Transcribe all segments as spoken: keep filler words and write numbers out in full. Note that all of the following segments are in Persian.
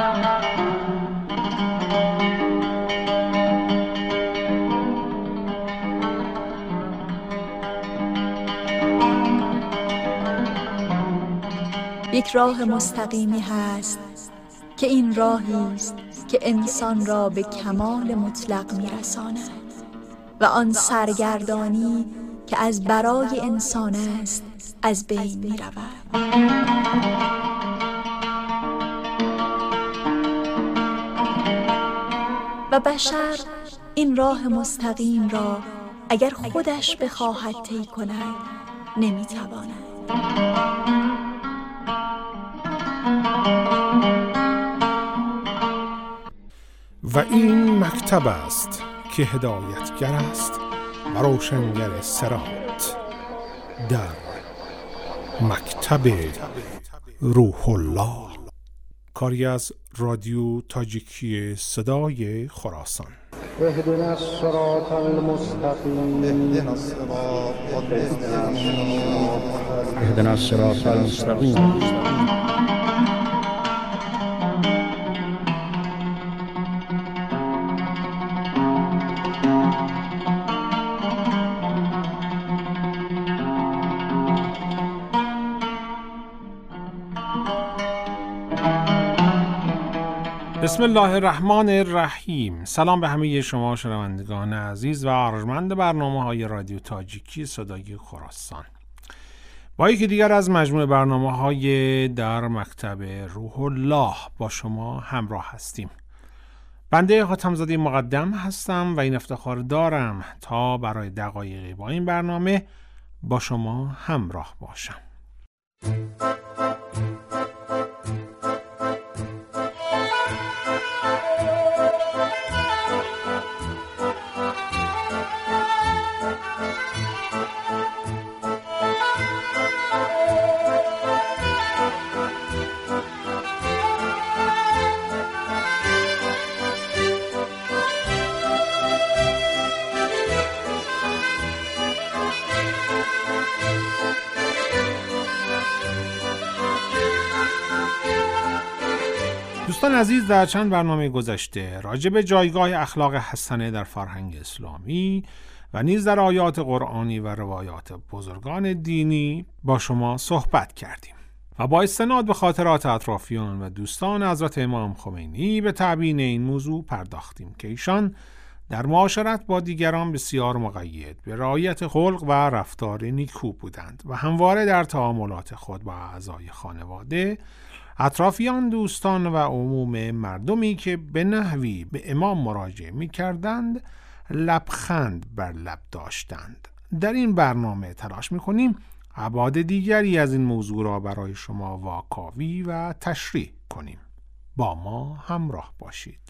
یک راه مستقیمی هست که این راهی است که انسان را به کمال مطلق می‌رساند و آن سرگردانی که از برای انسان است از بین می‌رود. و بشر این راه مستقیم را اگر خودش بخواهد طی کند نمی‌تواند. و این مکتب است که هدایتگر است و روشنگر صراط. در مکتب روح الله، کاری از رادیو تاجیکی صدای خراسان. اهدنا الصراط المستقیم اهدنا الصراط المستقیم. بسم الله الرحمن الرحیم. سلام به همه شما شنوندگان عزیز و ارجمند برنامه های رادیو تاجیکی صدای خراسان. با یکی دیگر از مجموعه برنامه های در مکتب روح الله با شما همراه هستیم. بنده حاتم‌زاده مقدم هستم و این افتخار دارم تا برای دقایقی با این برنامه با شما همراه باشم. دوستان عزیز، در چند برنامه گذشته راجع به جایگاه اخلاق حسنه در فرهنگ اسلامی و نیز در آیات قرآنی و روایات بزرگان دینی با شما صحبت کردیم و با استناد به خاطرات اطرافیان و دوستان حضرت امام خمینی به تبیین این موضوع پرداختیم که ایشان در معاشرت با دیگران بسیار مقید به رعایت خلق و رفتار نیکو بودند و همواره در تعاملات خود با اعضای خانواده، اطرافیان، دوستان و عموم مردمی که به نحوی به امام مراجعه می کردند لبخند بر لب داشتند. در این برنامه تلاش می کنیم ابعاد دیگری از این موضوع را برای شما واکاوی و تشریح کنیم. با ما همراه باشید.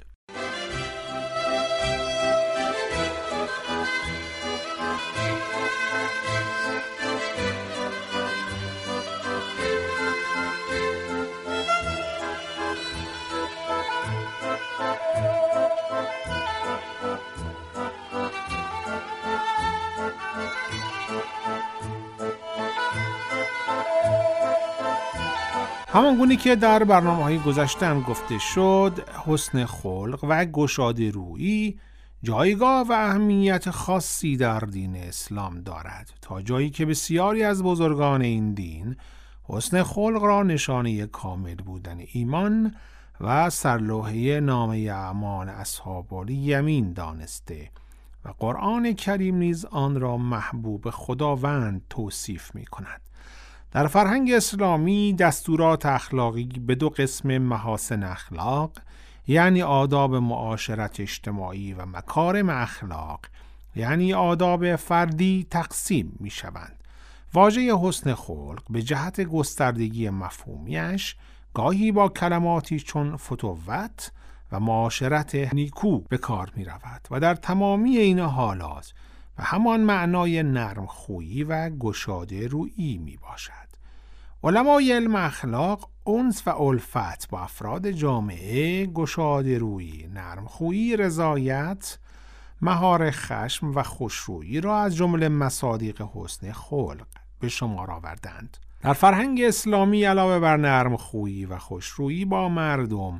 همانگونه که در برنامه‌های گذشته هم گفته شد، حسن خلق و گشاده رویی جایگاه و اهمیت خاصی در دین اسلام دارد، تا جایی که بسیاری از بزرگان این دین حسن خلق را نشانه کامل بودن ایمان و سرلوحه نامه اعمال اصحاب الیمین دانسته و قرآن کریم نیز آن را محبوب خداوند توصیف می کند. در فرهنگ اسلامی دستورات اخلاقی به دو قسم محاسن اخلاق، یعنی آداب معاشرت اجتماعی و مکارم اخلاق، یعنی آداب فردی، تقسیم می شوند. واژه حسن خلق به جهت گستردگی مفهومیش گاهی با کلماتی چون فتوت و معاشرت نیکو به کار می رود و در تمامی این حالات و همان معنای نرم خویی و گشاده رویی می باشد. علمای علم اخلاق انس و الفت با افراد جامعه، گشاده رویی، نرم خویی، رضایت، مهار خشم و خوشرویی را از جمله مصادیق حسن خلق به شمار آوردند. در فرهنگ اسلامی علاوه بر نرم خویی و خوشرویی با مردم،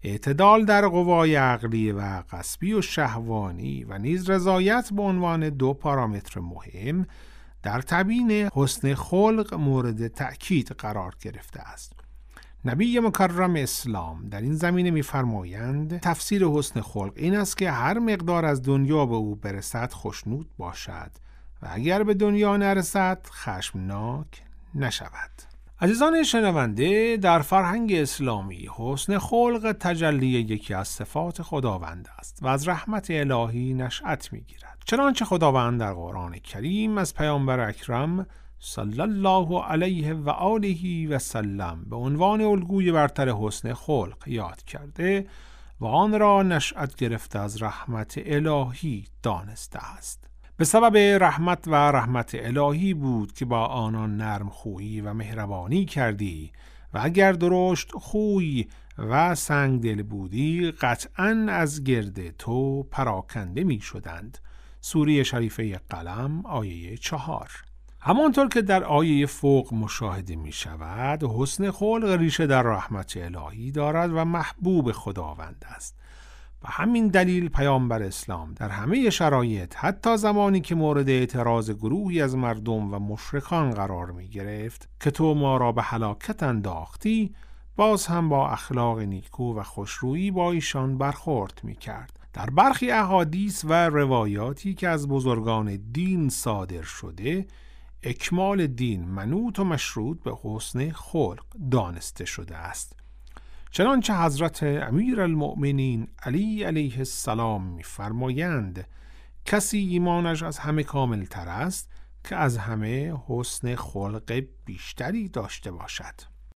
اعتدال در قوای عقلی و قصبی و شهوانی و نیز رضایت به عنوان دو پارامتر مهم در تبیین حسن خلق مورد تأکید قرار گرفته است. نبی مکرم اسلام در این زمینه می‌فرمایند تفسیر حسن خلق این است که هر مقدار از دنیا به او برسد خوشنود باشد و اگر به دنیا نرسد خشمناک نشود. عزیزان شنونده، در فرهنگ اسلامی حسن خلق تجلی یکی از صفات خداوند است و از رحمت الهی نشأت می‌گیرد. چنانچه خداوند در قرآن کریم از پیامبر اکرم صلی الله علیه و آله و سلم به عنوان الگوی برتر حسن خلق یاد کرده و آن را نشأت گرفته از رحمت الهی دانسته است. به سبب رحمت و رحمت الهی بود که با آنان نرم خویی و مهربانی کردی و اگر درشت خوی و سنگ دل بودی قطعاً از گرد تو پراکنده می شدند. سوره شریفه قلم آیه چهار. همانطور که در آیه فوق مشاهده می شود حسن خلق ریشه در رحمت الهی دارد و محبوب خداوند است. و همین دلیل پیامبر اسلام در همه شرایط، حتی زمانی که مورد اعتراض گروهی از مردم و مشرکان قرار می گرفت که تو ما را به هلاکت انداختی، باز هم با اخلاق نیکو و خوشرویی با ایشان برخورد می کرد. در برخی احادیث و روایاتی که از بزرگان دین صادر شده، اکمال دین منوط و مشروط به حسن خلق دانسته شده است. چنانچه حضرت امیرالمؤمنین علی علیه السلام می‌فرمایند کسی ایمانش از همه کامل تر است که از همه حسن خلق بیشتری داشته باشد.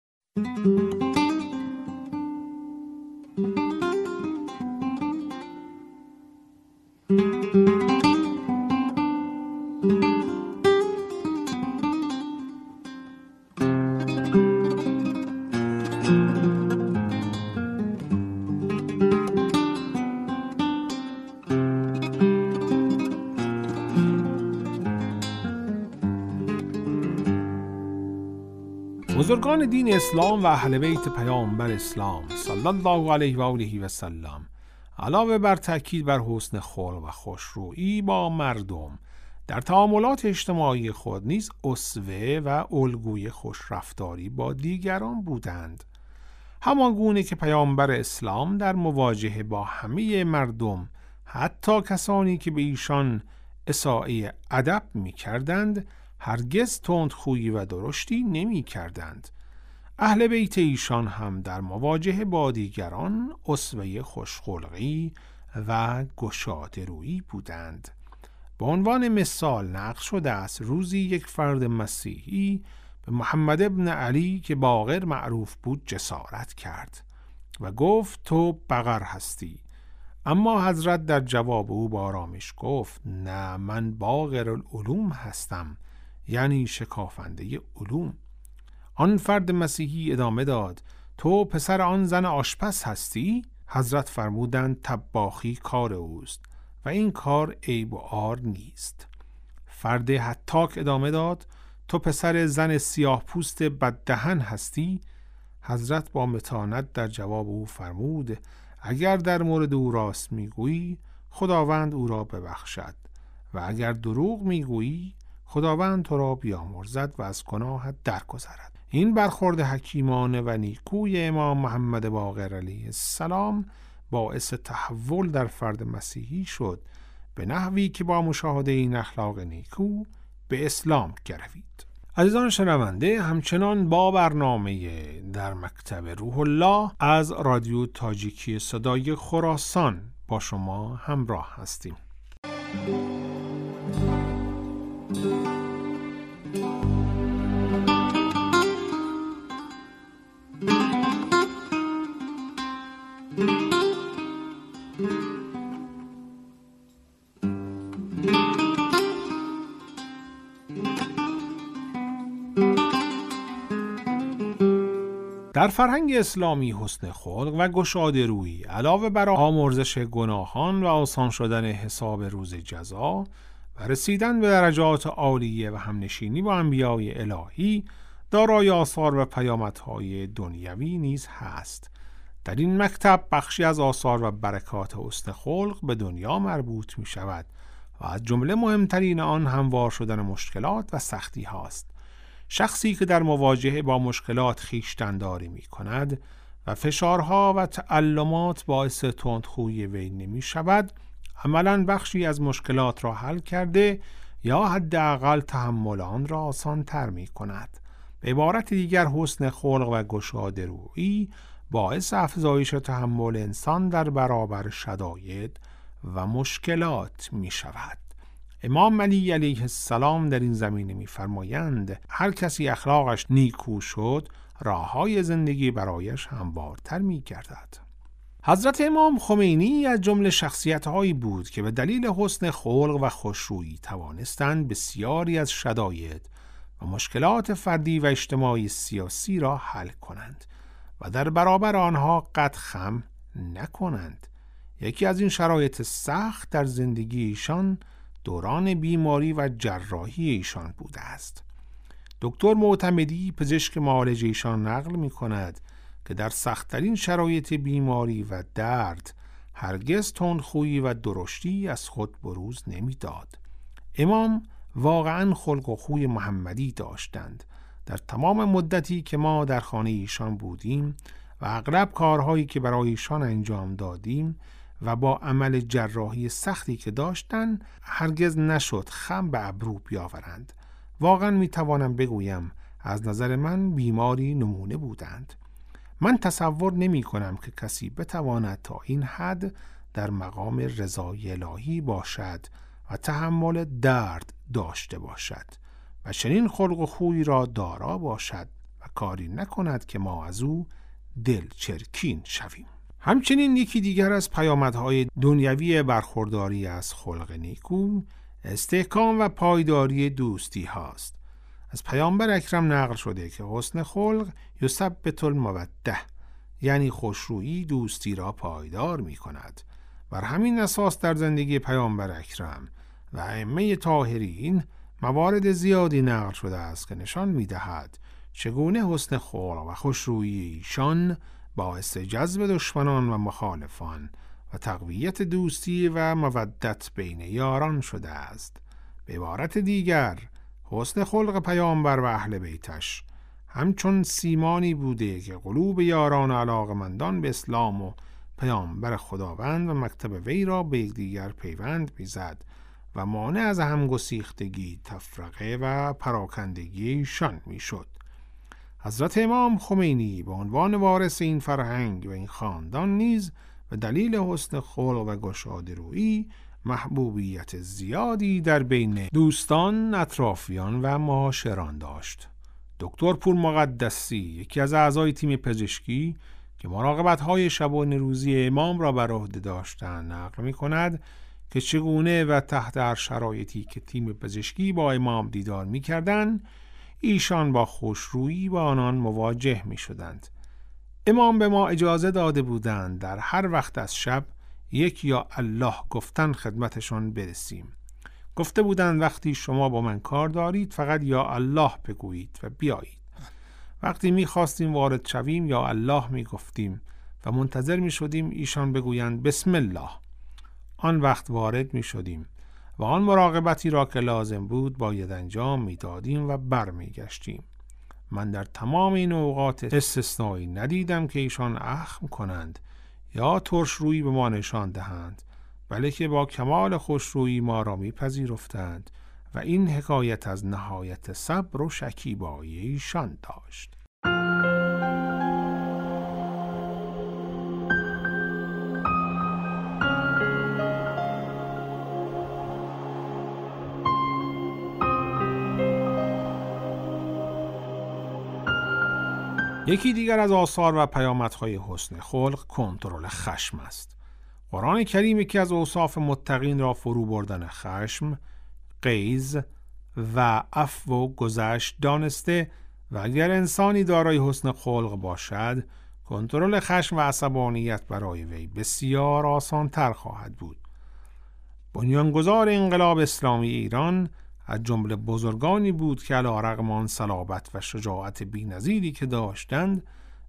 بزرگان دین اسلام و اهل بیت پیامبر اسلام صلی الله علیه و آله و سلم علاوه بر تاکید بر حسن خلق و خوشرویی با مردم در تعاملات اجتماعی خود نیز اسوه و الگوی خوشرفتاری با دیگران بودند. همان گونه که پیامبر اسلام در مواجهه با همه مردم، حتی کسانی که به ایشان اساءه ادب می کردند، هرگز تندخویی و درشتی نمی کردند. اهل بیت ایشان هم در مواجهه با دیگران اسوه خوشخلقی و گشاده‌رویی بودند. به عنوان مثال نقل شده است روزی یک فرد مسیحی به محمد ابن علی که باقر معروف بود جسارت کرد و گفت تو بقر هستی. اما حضرت در جواب او با آرامش گفت نه، من باقر العلوم هستم، یعنی شکافنده علوم. آن فرد مسیحی ادامه داد تو پسر آن زن آشپز هستی؟ حضرت فرمودند طباخی کار اوست و این کار عیب و عار نیست. فرد هتاک ادامه داد تو پسر زن سیاه پوست بددهن هستی؟ حضرت با متانت در جواب او فرمود اگر در مورد او راست میگویی خداوند او را ببخشد و اگر دروغ میگویی خداوند تو را بیامرزد و از گناهت درگذرد. این برخورد حکیمانه و نیکوی امام محمد باقر علیه السلام باعث تحول در فرد مسیحی شد به نحوی که با مشاهده این اخلاق نیکو به اسلام گروید. عزیزان شنونده، همچنان با برنامه در مکتب روح الله از رادیو تاجیکی صدای خراسان با شما همراه هستیم. در فرهنگ اسلامی حسن خلق و گشاده رویی علاوه بر آمرزش گناهان و آسان شدن حساب روز جزا و رسیدن به درجات عالیه و همنشینی با انبیای الهی، دارای آثار و پیامدهای دنیوی نیز هست. در این مکتب بخشی از آثار و برکات حسن خلق به دنیا مربوط می شود و از جمله مهمترین آن هموار شدن مشکلات و سختی هاست. شخصی که در مواجهه با مشکلات خویشتن‌داری می کند و فشارها و تعلمات باعث تندخویی وی نمی شود، عملاً بخشی از مشکلات را حل کرده یا حداقل تحمل آن را آسان تر می کند. به عبارت دیگر، حسن خلق و گشاده رویی باعث افزایش تحمل انسان در برابر شدائد و مشکلات می شود. امام علی علیه السلام در این زمینه می فرمایند هر کسی اخلاقش نیکو شد، راههای زندگی برایش هموارتر می گردد. حضرت امام خمینی از جمله شخصیت‌هایی بود که به دلیل حسن خلق و خوشرویی توانستند بسیاری از شدائد و مشکلات فردی و اجتماعی سیاسی را حل کنند و در برابر آنها قد خم نکنند. یکی از این شرایط سخت در زندگی ایشان دوران بیماری و جراحی ایشان بوده است. دکتر معتمدی پزشک معالج ایشان نقل می کند که در سخت‌ترین شرایط بیماری و درد هرگز تندخویی و درشتی از خود بروز نمی‌داد. امام واقعاً خلق و خوی محمدی داشتند. در تمام مدتی که ما در خانه ایشان بودیم و اغلب کارهایی که برای ایشان انجام دادیم و با عمل جراحی سختی که داشتند، هرگز نشد خم به ابرو بیاورند. واقعاً میتوانم بگویم از نظر من بیماری نمونه بودند. من تصور نمی کنم که کسی بتواند تا این حد در مقام رضای الهی باشد و تحمل درد داشته باشد و چنین خلق و خوی را دارا باشد و کاری نکند که ما از او دل چرکین شویم. همچنین یکی دیگر از پیامدهای دنیوی برخورداری از خلق نیکو استحکام و پایداری دوستی هاست. از پیامبر اکرم نقل شده که حسن خلق یثبت الموده، یعنی خوشرویی دوستی را پایدار می کند. بر همین اساس در زندگی پیامبر اکرم و ائمه طاهرین موارد زیادی نقل شده است که نشان می دهد چگونه حسن خلق و خوشرویی ایشان باعث جذب دشمنان و مخالفان و تقویت دوستی و مودت بین یاران شده است. به عبارت دیگر، حسن خلق پیامبر و اهل بیتش همچون سیمانی بوده که قلوب یاران و علاقمندان به اسلام و پیامبر خداوند و مکتب وی را به یکدیگر پیوند می‌زد و مانع از همگسیختگی، تفرقه و پراکندگی ایشان می‌شد. حضرت امام خمینی به عنوان وارث این فرهنگ و این خاندان نیز به دلیل حسن خلق و گشاده رویی محبوبیت زیادی در بین دوستان، اطرافیان و معاشران داشت. دکتر پور مقدسی، یکی از اعضای تیم پزشکی که مراقبت‌های شبانه روزی امام را بر عهده داشتند، نقل می‌کند که چگونه و تحت هر شرایطی که تیم پزشکی با امام دیدار می‌کردند، ایشان با خوشرویی با آنان مواجه می‌شدند. امام به ما اجازه داده بودند در هر وقت از شب یک یا الله گفتن خدمتشان برسیم. گفته بودند وقتی شما با من کار دارید فقط یا الله بگویید و بیایید. وقتی می‌خواستیم وارد شویم یا الله می‌گفتیم و منتظر می‌شدیم ایشان بگویند بسم الله. آن وقت وارد می‌شدیم و آن مراقبتی را که لازم بود باید انجام می‌دادیم و برمیگشتیم. من در تمام این اوقات استثنایی ندیدم که ایشان اخم کنند یا ترشرویی به ما نشان دهند، بلکه با کمال خوشرویی ما را میپذیرفتند و این حکایت از نهایت صبر و شکیبایی ایشان داشت. یکی دیگر از آثار و پیامدهای حسن خلق کنترل خشم است. قرآن کریم یکی از اوصاف متقین را فرو بردن خشم، غیظ و عفو و گذشت دانسته و اگر انسانی دارای حسن خلق باشد، کنترل خشم و عصبانیت برای وی بسیار آسان تر خواهد بود. بنیانگذار انقلاب اسلامی ایران از جمله بزرگانی بود که علی رغم آن صلابت و شجاعت بی‌نظیری که داشتند،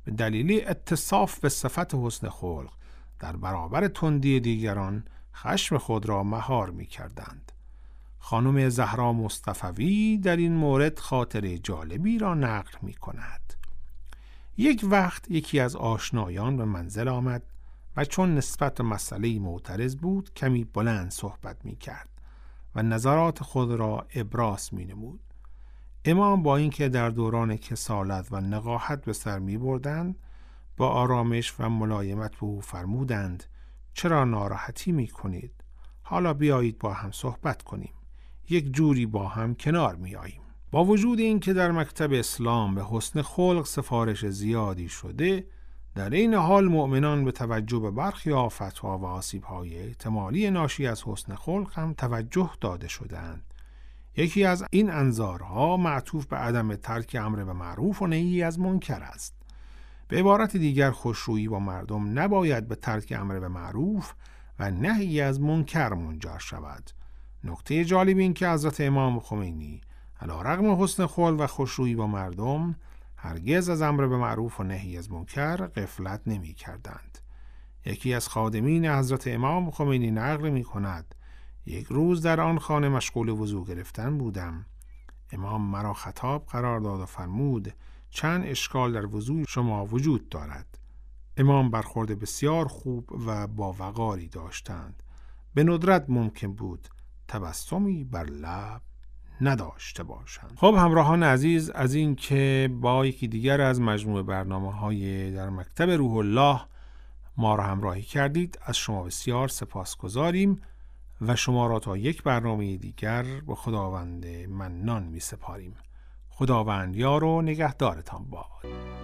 به دلیل اتصاف به صفت حسن خلق در برابر تندی دیگران خشم خود را مهار می کردند. خانم زهرا مصطفوی در این مورد خاطره جالبی را نقل می کند. یک وقت یکی از آشنایان به منزل آمد و چون نسبت به مسئله معترض بود کمی بلند صحبت می کرد و نظرات خود را ابراز می نمود. امام با اینکه در دوران کسالت و نقاهت به سر می بردند با آرامش و ملایمت به او فرمودند چرا ناراحتی می کنید؟ حالا بیایید با هم صحبت کنیم. یک جوری با هم کنار می آییم. با وجود اینکه در مکتب اسلام به حسن خلق سفارش زیادی شده، در این حال مؤمنان به توجه به برخی آفت‌ها و آسیب‌های احتمالی ناشی از حسن خلق هم توجه داده شدند. یکی از این انذارها معطوف به عدم ترک امر به معروف و نهی از منکر است. به عبارت دیگر خوشرویی با مردم نباید به ترک امر به معروف و نهی از منکر منجر شود. نکته جالب این که حضرت امام خمینی علی رغم حسن خلق و خوشرویی با مردم هرگز از امر به معروف و نهی از منکر غفلت نمی کردند. یکی از خادمین حضرت امام خمینی نقل می کند یک روز در آن خانه مشغول وضو گرفتن بودم. امام مرا خطاب قرار داد و فرمود چند اشکال در وضو شما وجود دارد. امام برخورد بسیار خوب و با وقاری داشتند. به ندرت ممکن بود تبسمی بر لب نداشته باشند. خب همراهان عزیز، از این که با یکی دیگر از مجموعه برنامه‌های در مکتب روح الله ما را همراهی کردید از شما بسیار سپاسگزاریم و شما را تا یک برنامه دیگر به خداوند منان می سپاریم. خداوند یار و نگهدارتان باد.